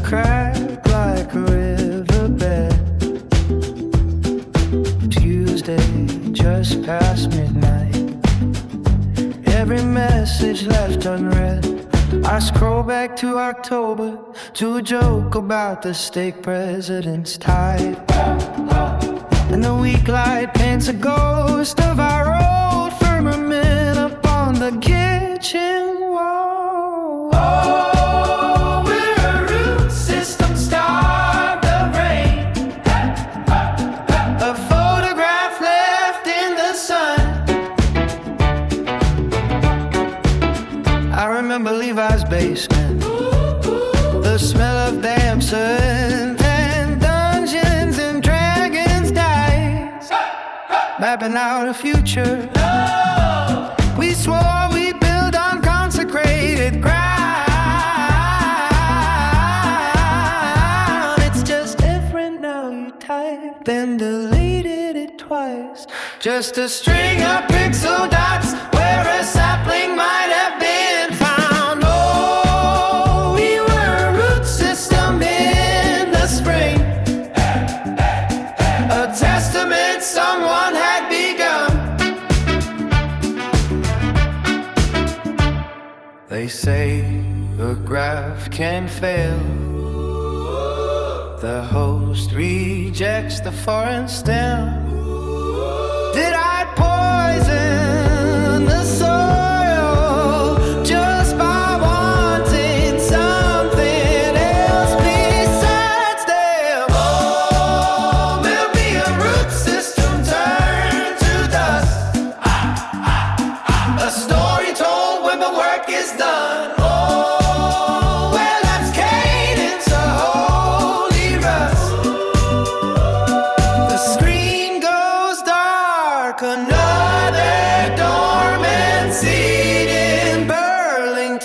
crack like a riverbed. Tuesday, just past midnight. Every message left unread. I scroll back to October to a joke about the stake president's tide. And the weak light paints a ghost of our old firmament upon the kitchen wall. Oh, we're a root system starved of rain. A photograph left in the sun. I remember Levi's basement, the smell of damn scent, and Dungeons and Dragons dice, mapping out a future. We swore we'd build on consecrated ground. It's just different now. You typed, then deleted it twice. Just a string of pixel dots where a sapling might have been found. Oh, we were a root system in the spring, a testament someone had begun. They say a graph can fail. The host rejects the foreign stem. Did I poison the soil just by wanting something else besides them? Oh, will be a root system turned to dust, a story told when the work is done. Oh, well, that's cadence, a holy rust. The screen goes dark, another dormant seed in Burlington.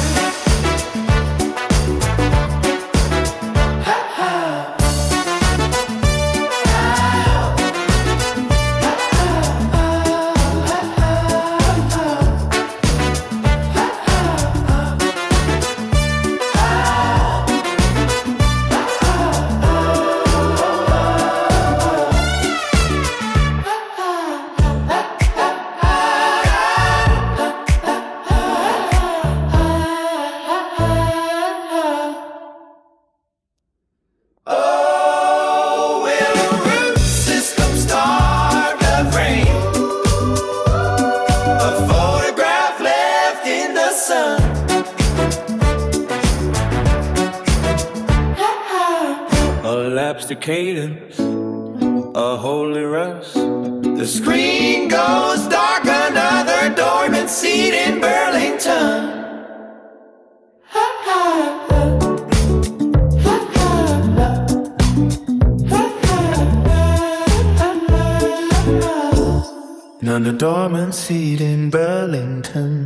Oh, we're a root system starved of rain, a photograph left in the sun. A lapsed cadence, a holy rust. The screen goes dark, another dormant seed in Burlington. Another dormant seed in Burlington.